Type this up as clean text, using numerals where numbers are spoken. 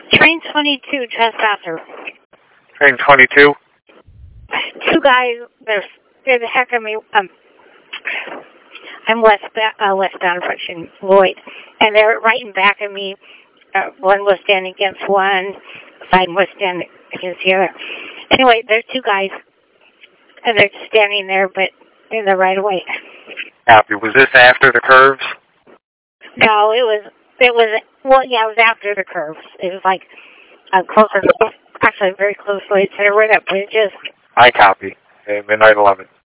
Train 22, trespasser. Train 22? Two guys, they're the heck of me. I'm westbound approaching Lloyd, and they're right in back of me. One was standing against one side, was standing against the other. Anyway, there's two guys, and they're just standing there, but in the right of way. Copy. Was this after the curves? No, it was, well, yeah, it was after the curves. It was like closer, actually very close to the right up bridges. I copy. Okay, midnight 11.